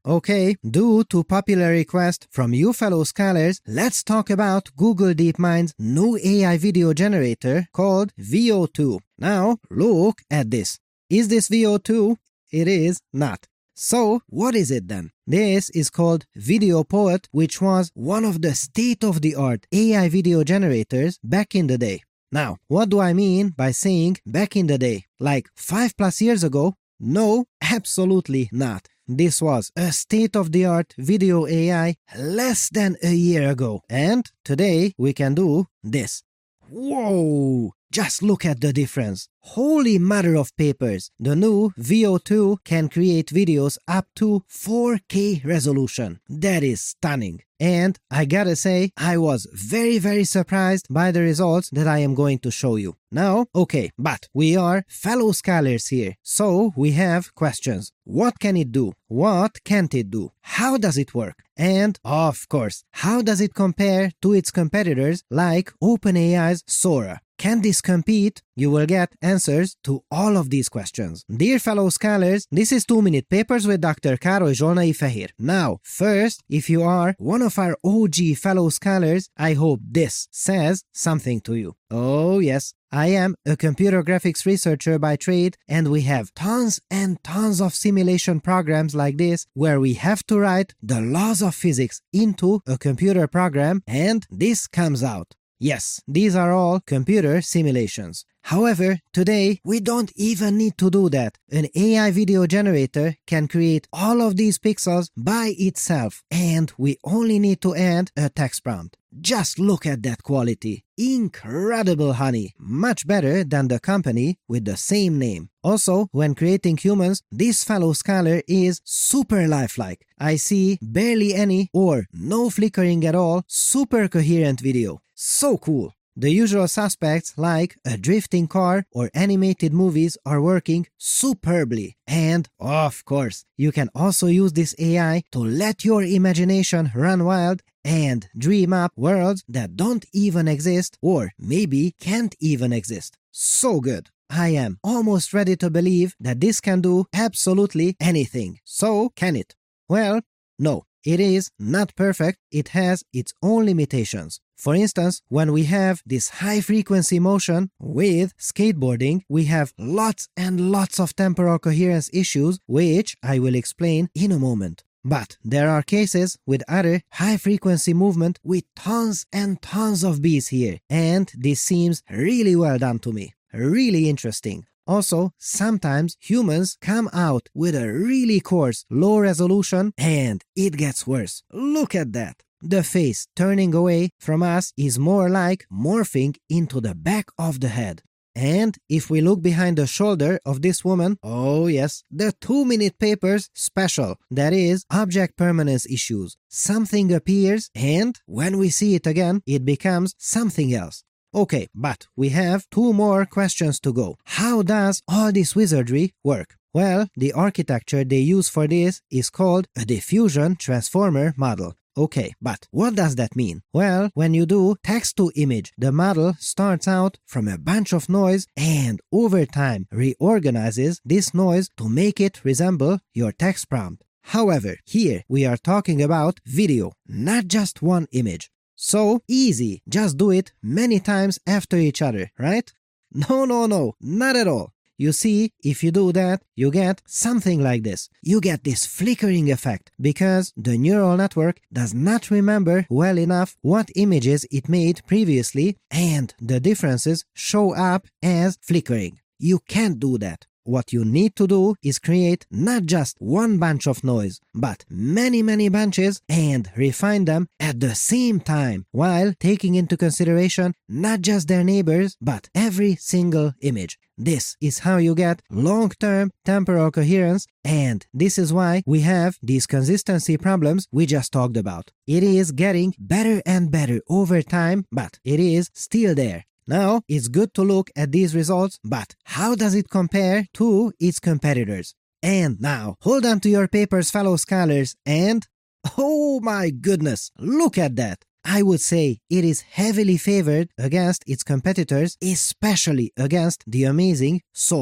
Okay, due to popular request from you fellow scholars, let's talk about Google DeepMind's new AI video generator called Veo 2. Now, look at this. Is this Veo 2? It is not. So, what is it then? This is called Video Poet, which was one of the state-of-the-art AI video generators back in the day. Now, what do I mean by saying back in the day? Like 5+ years ago? No, absolutely not. This was a state-of-the-art video AI less than a year ago. And today we can do this. Whoa! Just look at the difference. Holy mother of papers. The new Veo 2 can create videos up to 4K resolution. That is stunning. And I gotta say, I was very surprised by the results that I am going to show you. Now, okay, but we are fellow scholars here, so we have questions. What can it do? What can't it do? How does it work? And, of course, how does it compare to its competitors like OpenAI's Sora? Can this compete? You will get answers to all of these questions. Dear fellow scholars, this is 2-Minute Papers with Dr. Károly Zsolnai Fehér. Now, first, if you are one of our OG fellow scholars, I hope this says something to you. Oh yes, I am a computer graphics researcher by trade, and we have tons and tons of simulation programs like this where we have to write the laws of physics into a computer program, and this comes out. Yes, these are all computer simulations. However, today we don't even need to do that. An AI video generator can create all of these pixels by itself, and we only need to add a text prompt. Just look at that quality. Incredible, honey. Much better than the company with the same name. Also, when creating humans, this fellow scholar is super lifelike. I see barely any or no flickering at all, super coherent video. So cool. The usual suspects like a drifting car or animated movies are working superbly. And, of course, you can also use this AI to let your imagination run wild and dream up worlds that don't even exist or maybe can't even exist. So good. I am almost ready to believe that this can do absolutely anything. So, can it? Well, no. It is not perfect, it has its own limitations. For instance, when we have this high-frequency motion with skateboarding, we have lots and lots of temporal coherence issues, which I will explain in a moment. But there are cases with other high-frequency movement with tons and tons of beats here, and this seems really well done to me. Really interesting. Also, sometimes humans come out with a really coarse, low resolution, and it gets worse. Look at that. The face turning away from us is more like morphing into the back of the head. And if we look behind the shoulder of this woman, oh yes, the 2-Minute Papers special, that is object permanence issues. Something appears, and when we see it again, it becomes something else. Okay, but we have 2 more questions to go. How does all this wizardry work? Well, the architecture they use for this is called a diffusion transformer model. Okay, but what does that mean? Well, when you do text-to-image, the model starts out from a bunch of noise and over time reorganizes this noise to make it resemble your text prompt. However, here we are talking about video, not just one image. So easy, just do it many times after each other, right? No, not at all. You see, if you do that, you get something like this. You get this flickering effect because the neural network does not remember well enough what images it made previously, and the differences show up as flickering. You can't do that. What you need to do is create not just one bunch of noise, but many bunches and refine them at the same time while taking into consideration not just their neighbors, but every single image. This is how you get long-term temporal coherence, and this is why we have these consistency problems we just talked about. It is getting better and better over time, but it is still there. Now, it's good to look at these results, but how does it compare to its competitors? And now, hold on to your papers, fellow scholars, and oh my goodness, look at that! I would say it is heavily favored against its competitors, especially against the amazing Sora.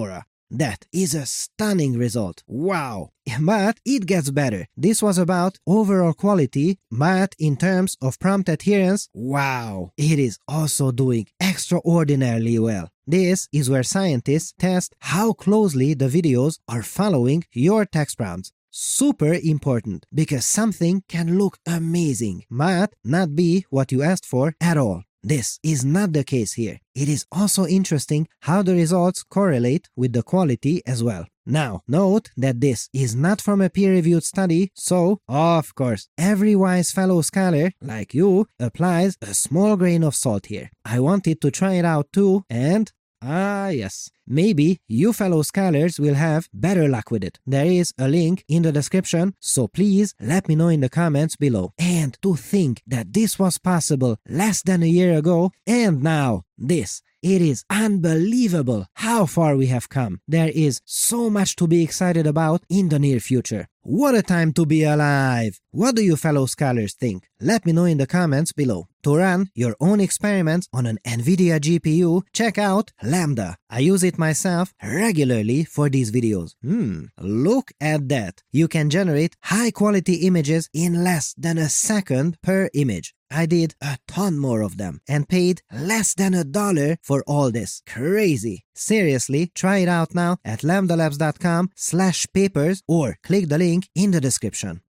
That is a stunning result. Wow! But it gets better. This was about overall quality, but in terms of prompt adherence, wow! It is also doing extraordinarily well. This is where scientists test how closely the videos are following your text prompts. Super important, because something can look amazing, but not be what you asked for at all. This is not the case here. It is also interesting how the results correlate with the quality as well. Now, note that this is not from a peer-reviewed study, so, of course, every wise fellow scholar, like you, applies a small grain of salt here. I wanted to try it out too, and yes. Maybe you fellow scholars will have better luck with it. There is a link in the description, so please let me know in the comments below. And to think that this was possible less than a year ago, and now this. It is unbelievable how far we have come. There is so much to be excited about in the near future. What a time to be alive! What do you fellow scholars think? Let me know in the comments below. To run your own experiments on an NVIDIA GPU, check out Lambda. I use it myself regularly for these videos. Look at that. You can generate high-quality images in less than a second per image. I did a ton more of them and paid less than $1 for all this. Crazy. Seriously, try it out now at lambdalabs.com/papers or click the link in the description.